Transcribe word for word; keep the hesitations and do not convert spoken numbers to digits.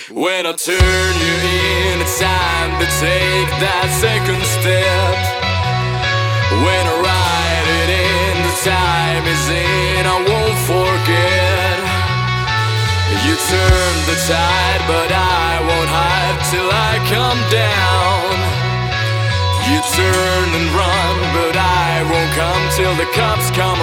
When I turn you in, it's time to take that second step. When I write it in, the time is in, I won't forget. You turn the tide, but I won't hide till I come down. You turn and run, but I won't come till the cops come